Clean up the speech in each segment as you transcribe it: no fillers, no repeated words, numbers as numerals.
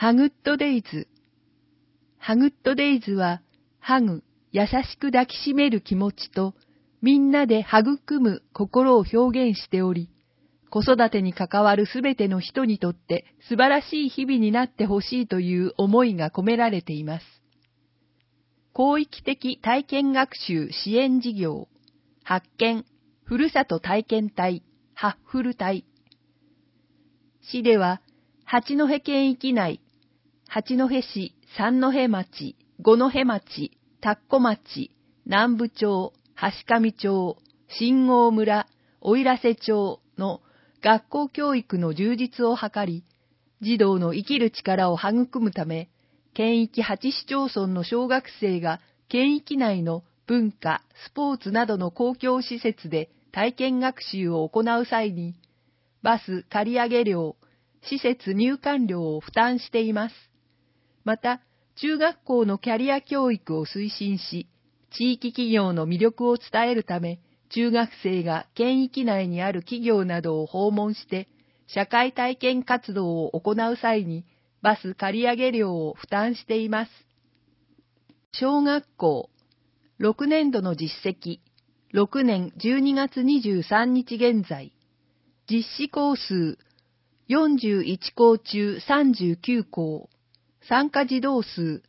ハグッドデイズ。ハグッドデイズは、ハグ、優しく抱きしめる気持ちと、みんなで育む心を表現しており、子育てに関わるすべての人にとって素晴らしい日々になってほしいという思いが込められています。広域的体験学習支援事業、発見、ふるさと体験隊、ハッフル隊。市では、八戸県域内、八戸市、三戸町、五戸町、田子町、南部町、橋上町、新郷村、奥入瀬町の学校教育の充実を図り、児童の生きる力を育むため、県域8市町村の小学生が県域内の文化、スポーツなどの公共施設で体験学習を行う際に、バス借り上げ料、施設入館料を負担しています。また、中学校のキャリア教育を推進し、地域企業の魅力を伝えるため、中学生が県域内にある企業などを訪問して、社会体験活動を行う際に、バス借り上げ料を負担しています。小学校、6年度の実績、6年12月23日現在、実施校数、41校中39校、参加児童数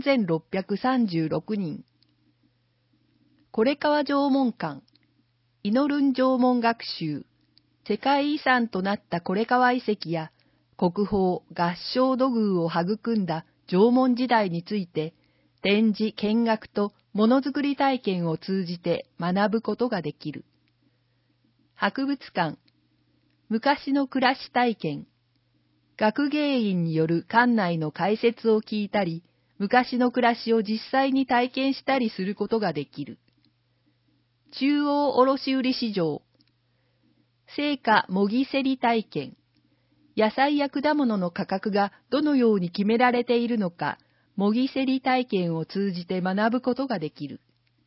3636人。これかわ縄文館、祈るん縄文学習、世界遺産となったこれかわ遺跡や国宝合掌土偶を育んだ縄文時代について展示見学とものづくり体験を通じて学ぶことができる。博物館、昔の暮らし体験、学芸員による館内の解説を聞いたり、昔の暮らしを実際に体験したりすることができる。中央卸売市場、青果模擬競り体験、野菜や果物の価格がどのように決められているのか、模擬競り体験を通じて学ぶことができる。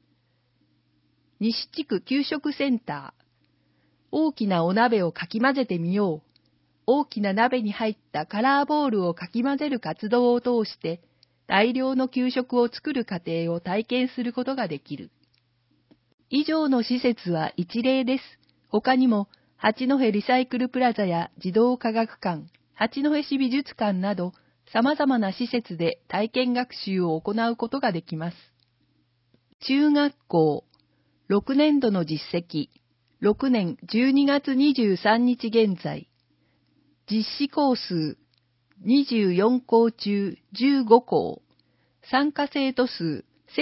西地区給食センター、大きなお鍋をかき混ぜてみよう。大きな鍋に入ったカラーボールをかき混ぜる活動を通して、大量の給食を作る過程を体験することができる。以上の施設は一例です。他にも、八戸リサイクルプラザや児童科学館、八戸市美術館など、様々な施設で体験学習を行うことができます。中学校、6年度の実績、6年12月23日現在、実施校数、24校中15校、参加生徒数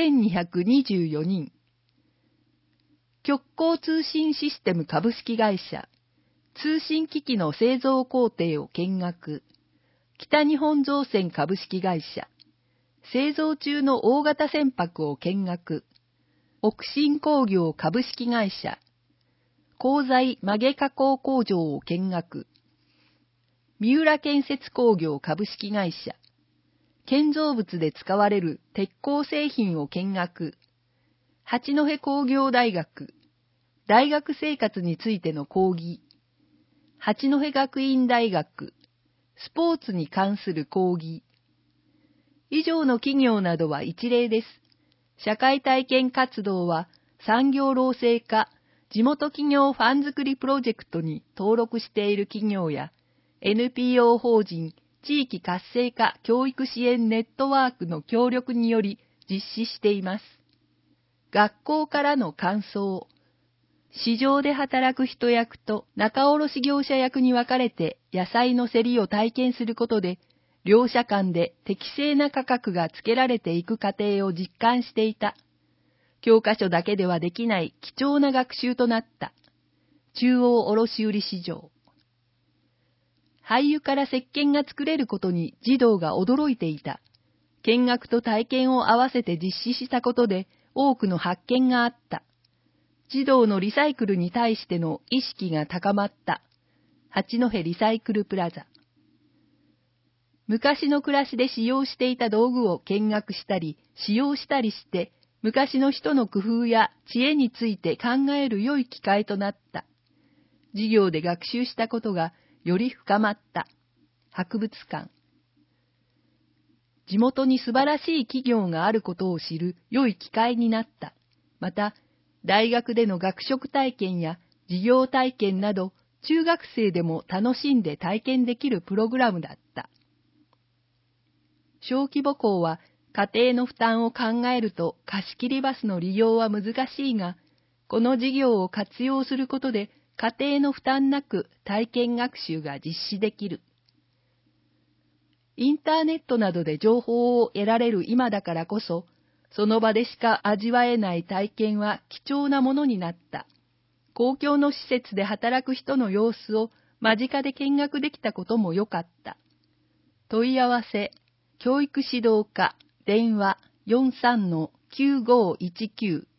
1224人。極光通信システム株式会社、通信機器の製造工程を見学。北日本造船株式会社、製造中の大型船舶を見学。奥新工業株式会社、鋼材曲げ加工工場を見学。三浦建設工業株式会社、建造物で使われる鉄鋼製品を見学。八戸工業大学、大学生活についての講義。八戸学院大学、スポーツに関する講義。以上の企業などは一例です。社会体験活動は産業労政課、地元企業ファン作りプロジェクトに登録している企業や、NPO 法人地域活性化教育支援ネットワークの協力により実施しています。学校からの感想。市場で働く人役と仲卸業者役に分かれて野菜の競りを体験することで、両者間で適正な価格がつけられていく過程を実感していた。教科書だけではできない貴重な学習となった。中央卸売市場。廃油から石鹸が作れることに児童が驚いていた。見学と体験を合わせて実施したことで多くの発見があった。児童のリサイクルに対しての意識が高まった。八戸リサイクルプラザ。昔の暮らしで使用していた道具を見学したり、使用したりして、昔の人の工夫や知恵について考える良い機会となった。授業で学習したことがより深まった。博物館。 地元に素晴らしい企業があることを知る良い機会になった。また、大学での学食体験や授業体験など、中学生でも楽しんで体験できるプログラムだった。小規模校は家庭の負担を考えると貸し切りバスの利用は難しいが、この事業を活用することで家庭の負担なく体験学習が実施できる。インターネットなどで情報を得られる今だからこそ、その場でしか味わえない体験は貴重なものになった。公共の施設で働く人の様子を間近で見学できたことも良かった。問い合わせ、教育指導課、電話 43-9519